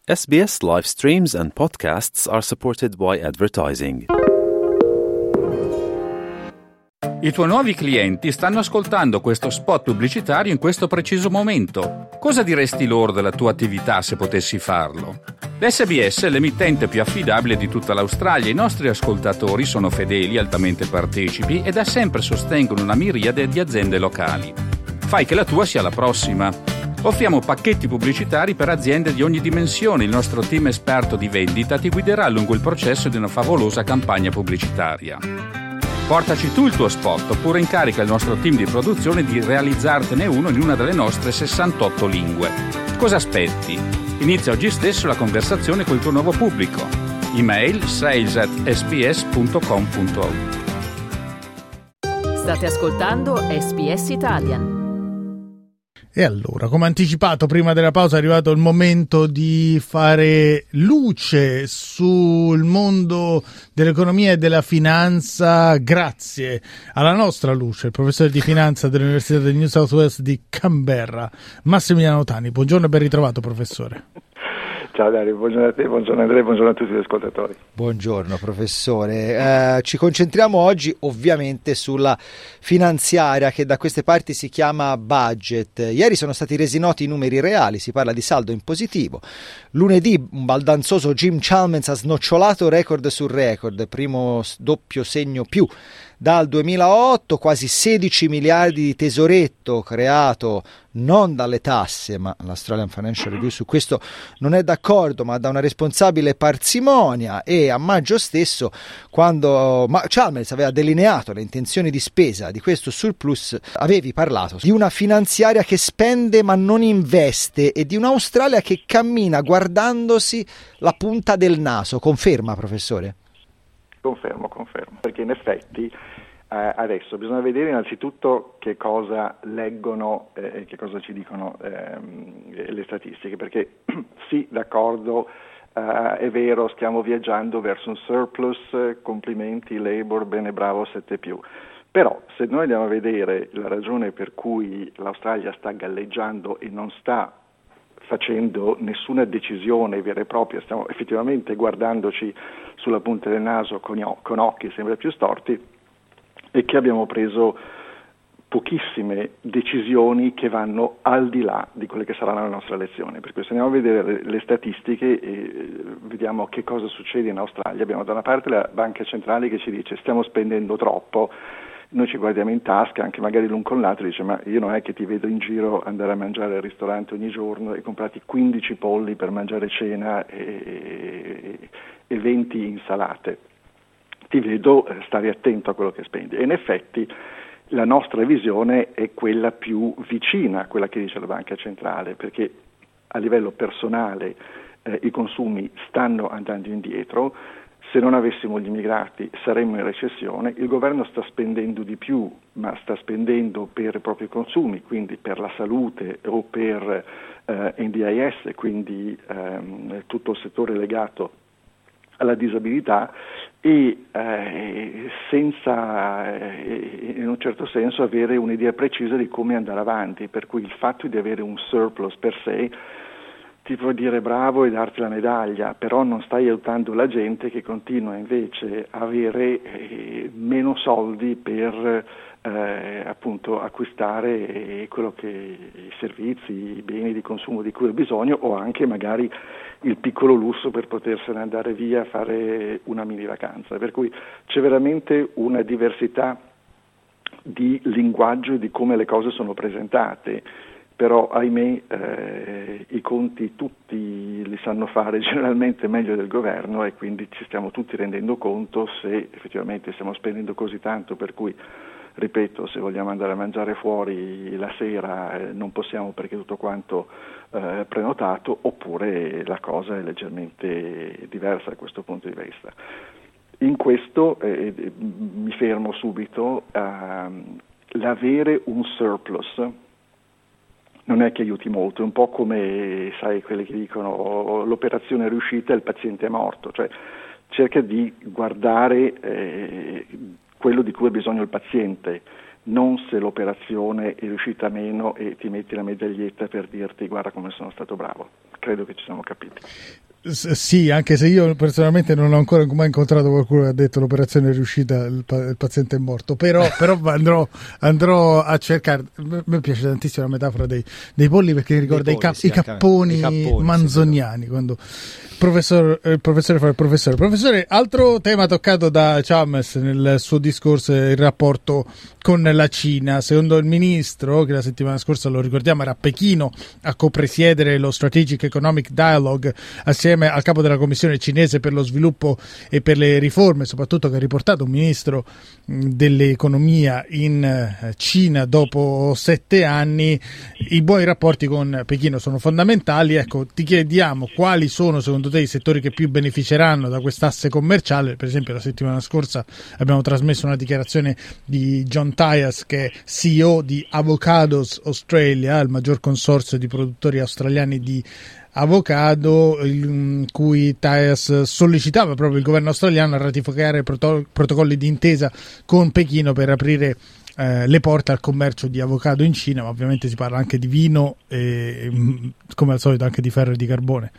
SBS live streams and podcasts are supported by advertising. I tuoi nuovi clienti stanno ascoltando questo spot pubblicitario in questo preciso momento. Cosa diresti loro della tua attività se potessi farlo? L'SBS è l'emittente più affidabile di tutta l'Australia. I nostri ascoltatori sono fedeli, altamente partecipi e da sempre sostengono una miriade di aziende locali. Fai che la tua sia la prossima. Offriamo pacchetti pubblicitari per aziende di ogni dimensione. Il nostro team esperto di vendita ti guiderà lungo il processo di una favolosa campagna pubblicitaria. Portaci tu il tuo spot oppure incarica il nostro team di produzione di realizzartene uno in una delle nostre 68 lingue. Cosa aspetti? Inizia oggi stesso la conversazione col tuo nuovo pubblico. Email sales@sbs.com.au. State ascoltando SBS Italian. E allora, come anticipato prima della pausa, è arrivato il momento di fare luce sul mondo dell'economia e della finanza grazie alla nostra luce, il professore di finanza dell'Università del New South Wales di Canberra, Massimiliano Tani. Buongiorno e ben ritrovato, professore. Ciao Dario, buongiorno a te, buongiorno Andrea, buongiorno a tutti gli ascoltatori. Buongiorno professore, ci concentriamo oggi ovviamente sulla finanziaria che da queste parti si chiama budget. Ieri sono stati resi noti i numeri reali, si parla di saldo in positivo. Lunedì un baldanzoso Jim Chalmers ha snocciolato record su record, primo doppio segno più dal 2008, quasi 16 miliardi di tesoretto creato non dalle tasse, ma l'Australian Financial Review su questo non è d'accordo, ma da una responsabile parsimonia. E a maggio stesso, quando Chalmers aveva delineato le intenzioni di spesa di questo surplus, avevi parlato di una finanziaria che spende ma non investe e di un'Australia che cammina guardandosi la punta del naso. Conferma, professore? Confermo, perché in effetti adesso bisogna vedere innanzitutto che cosa leggono e che cosa ci dicono le statistiche, perché sì, d'accordo, è vero, stiamo viaggiando verso un surplus, complimenti Labour, bene, bravo, 7+. Però se noi andiamo a vedere la ragione per cui l'Australia sta galleggiando e non sta facendo nessuna decisione vera e propria, stiamo effettivamente guardandoci sulla punta del naso con occhi sempre più storti, e che abbiamo preso pochissime decisioni che vanno al di là di quelle che sarà la nostra elezione. Per cui se andiamo a vedere le statistiche e vediamo che cosa succede in Australia, abbiamo da una parte la banca centrale che ci dice stiamo spendendo troppo, noi ci guardiamo in tasca, anche magari l'un con l'altro, dice ma io non è che ti vedo in giro andare a mangiare al ristorante ogni giorno e comprarti 15 polli per mangiare cena e 20 insalate. Ti vedo stare attento a quello che spendi. E in effetti la nostra visione è quella più vicina a quella che dice la banca centrale, perché a livello personale i consumi stanno andando indietro. Se non avessimo gli immigrati saremmo in recessione. Il governo sta spendendo di più, ma sta spendendo per i propri consumi, quindi per la salute o per NDIS, quindi tutto il settore legato alla disabilità, e senza in un certo senso avere un'idea precisa di come andare avanti, per cui il fatto di avere un surplus per sé ti può dire bravo e darti la medaglia, però non stai aiutando la gente che continua invece a avere meno soldi per appunto acquistare quello che i servizi, i beni di consumo di cui ha bisogno, o anche magari il piccolo lusso per potersene andare via a fare una mini vacanza. Per cui c'è veramente una diversità di linguaggio e di come le cose sono presentate. Però ahimè i conti tutti li sanno fare generalmente meglio del governo, e quindi ci stiamo tutti rendendo conto se effettivamente stiamo spendendo così tanto, per cui, ripeto, se vogliamo andare a mangiare fuori la sera non possiamo perché tutto quanto prenotato, oppure la cosa è leggermente diversa da questo punto di vista. In questo mi fermo subito, l'avere un surplus non è che aiuti molto, è un po' come, sai, quelli che dicono l'operazione è riuscita e il paziente è morto, cioè cerca di guardare quello di cui ha bisogno il paziente, non se l'operazione è riuscita meno e ti metti la medaglietta per dirti guarda come sono stato bravo. Credo che ci siamo capiti. Sì, anche se io personalmente non ho ancora mai incontrato qualcuno che ha detto l'operazione è riuscita, il paziente è morto, però andrò a cercare. A me piace tantissimo la metafora dei polli, perché ricorda i capponi manzoniani, sì, quando il professore fa il professore. Professore, altro tema toccato da Chalmers nel suo discorso è il rapporto con la Cina. Secondo il ministro, che la settimana scorsa, lo ricordiamo, era a Pechino a copresiedere lo Strategic Economic Dialogue assieme al capo della Commissione cinese per lo sviluppo e per le riforme, soprattutto che ha riportato un ministro dell'economia in Cina dopo 7 anni. I buoni rapporti con Pechino sono fondamentali. Ecco, ti chiediamo quali sono secondo te i settori che più beneficeranno da quest'asse commerciale. Per esempio, la settimana scorsa abbiamo trasmesso una dichiarazione di John Tyas, che è CEO di Avocados Australia, il maggior consorzio di produttori australiani di avocado, in cui Tyas sollecitava proprio il governo australiano a ratificare protocolli di intesa con Pechino per aprire le porte al commercio di avocado in Cina, ma ovviamente si parla anche di vino e, come al solito, anche di ferro e di carbone.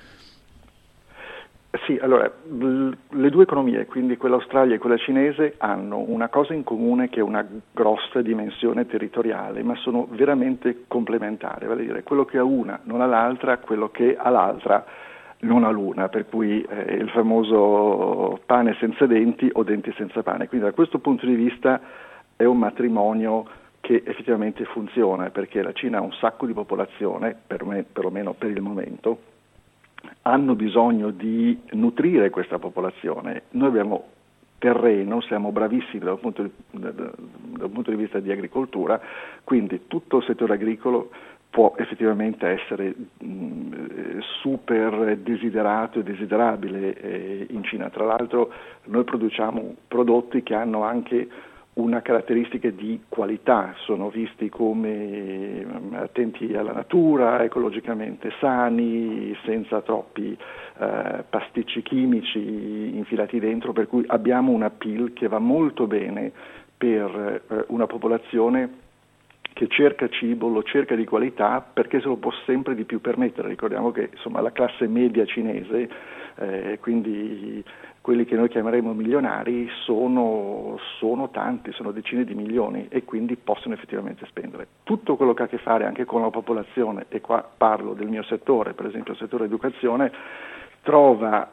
Sì, allora, le due economie, quindi quella australiana e quella cinese, hanno una cosa in comune, che è una grossa dimensione territoriale, ma sono veramente complementari, vale a dire, quello che ha una non ha l'altra, quello che ha l'altra non ha l'una, per cui il famoso pane senza denti o denti senza pane. Quindi da questo punto di vista è un matrimonio che effettivamente funziona, perché la Cina ha un sacco di popolazione, perlomeno per il momento, hanno bisogno di nutrire questa popolazione. Noi abbiamo terreno, siamo bravissimi dal punto di vista di agricoltura, quindi tutto il settore agricolo può effettivamente essere super desiderato e desiderabile in Cina. Tra l'altro noi produciamo prodotti che hanno anche una caratteristica di qualità, sono visti come attenti alla natura, ecologicamente sani, senza troppi pasticci chimici infilati dentro, per cui abbiamo un appeal che va molto bene per una popolazione che cerca cibo, lo cerca di qualità perché se lo può sempre di più permettere. Ricordiamo che insomma la classe media cinese, quindi quelli che noi chiameremo milionari, sono tanti, sono decine di milioni e quindi possono effettivamente spendere. Tutto quello che ha a che fare anche con la popolazione, e qua parlo del mio settore, per esempio il settore educazione, trova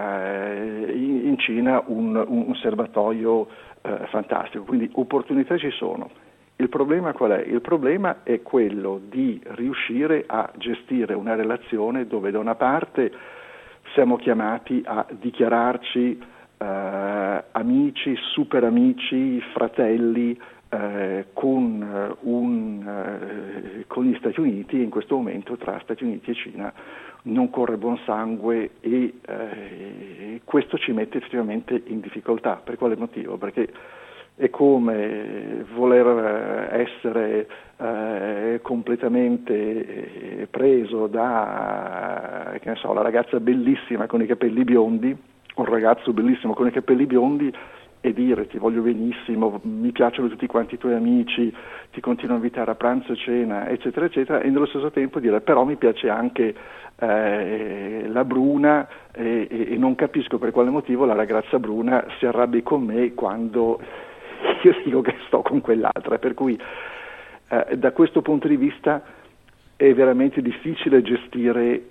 in Cina un serbatoio fantastico, quindi opportunità ci sono. Il problema qual è? Il problema è quello di riuscire a gestire una relazione dove da una parte siamo chiamati a dichiararci amici, super amici, fratelli con gli Stati Uniti, e in questo momento tra Stati Uniti e Cina non corre buon sangue e questo ci mette effettivamente in difficoltà. Per quale motivo? Perché è come voler essere completamente preso da, che ne so, la ragazza bellissima con i capelli biondi, o un ragazzo bellissimo con i capelli biondi, e dire ti voglio benissimo, mi piacciono tutti quanti i tuoi amici, ti continuo a invitare a pranzo, cena, eccetera, eccetera, e nello stesso tempo dire però mi piace anche la bruna e non capisco per quale motivo la ragazza bruna si arrabbi con me quando io dico che sto con quell'altra, per cui da questo punto di vista è veramente difficile gestire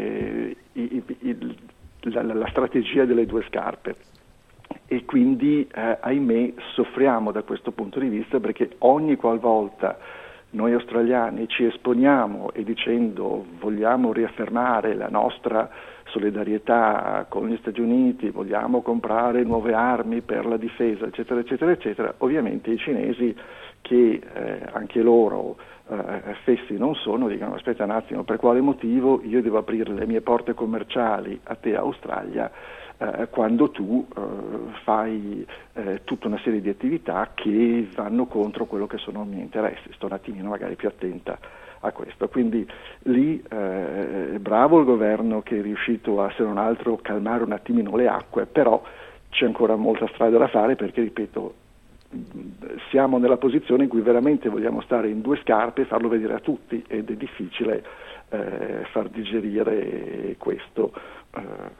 la strategia delle due scarpe, e quindi ahimè soffriamo da questo punto di vista, perché ogni qualvolta noi australiani ci esponiamo e dicendo vogliamo riaffermare la nostra solidarietà con gli Stati Uniti, vogliamo comprare nuove armi per la difesa, eccetera, eccetera, eccetera, ovviamente i cinesi, che anche loro fessi non sono, dicono aspetta un attimo, per quale motivo io devo aprire le mie porte commerciali a te Australia quando tu fai tutta una serie di attività che vanno contro quello che sono i miei interessi. Sto un attimino magari più attenta a questo, quindi lì bravo il governo che è riuscito a, se non altro, calmare un attimino le acque, però c'è ancora molta strada da fare, perché ripeto, siamo nella posizione in cui veramente vogliamo stare in due scarpe e farlo vedere a tutti, ed è difficile far digerire questo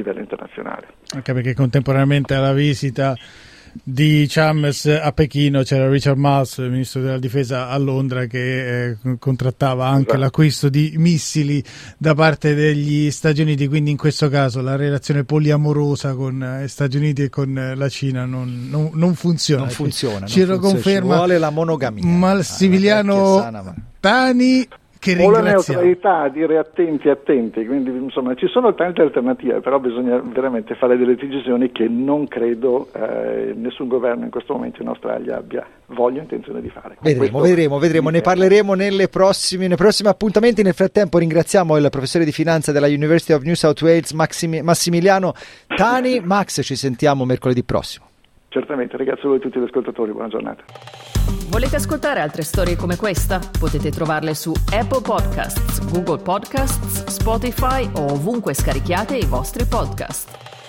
livello internazionale. Anche perché contemporaneamente alla visita di Chalmers a Pechino c'era Richard Marles, il ministro della difesa a Londra, che contrattava anche l'acquisto di missili da parte degli Stati Uniti, quindi in questo caso la relazione poliamorosa con Stati Uniti e con la Cina non funziona. Non funziona. Ci conferma, ci vuole la monogamia. Massimiliano Tani, che o la ringraziamo. neutralità, dire attenti, quindi insomma ci sono tante alternative, però bisogna veramente fare delle decisioni che non credo nessun governo in questo momento in Australia abbia voglia o intenzione di fare. Vedremo, ne parleremo nei prossimi appuntamenti. Nel frattempo ringraziamo il professore di finanza della University of New South Wales Massimiliano Tani. Max, ci sentiamo mercoledì prossimo. Certamente, ringrazio voi tutti gli ascoltatori, buona giornata. Volete ascoltare altre storie come questa? Potete trovarle su Apple Podcasts, Google Podcasts, Spotify o ovunque scarichiate i vostri podcast.